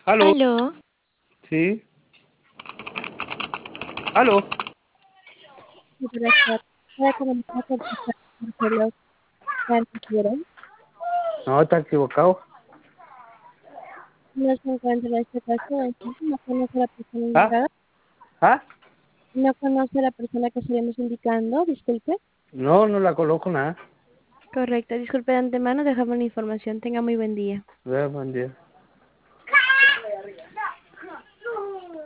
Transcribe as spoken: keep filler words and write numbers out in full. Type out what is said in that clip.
Aló, Aló, sí, aló. Buenas tardes. Voy a comenzar con Marcelo Cartagena. No, está equivocado. No se encuentra en este caso. No conoce a la persona ¿Ah? indicada. ¿Ah? No conoce a la persona que estaremos indicando. Disculpe. No, no la coloco nada. Correcto. Disculpe de antemano. Dejamos la información. Tenga muy buen día. Vea, buen día.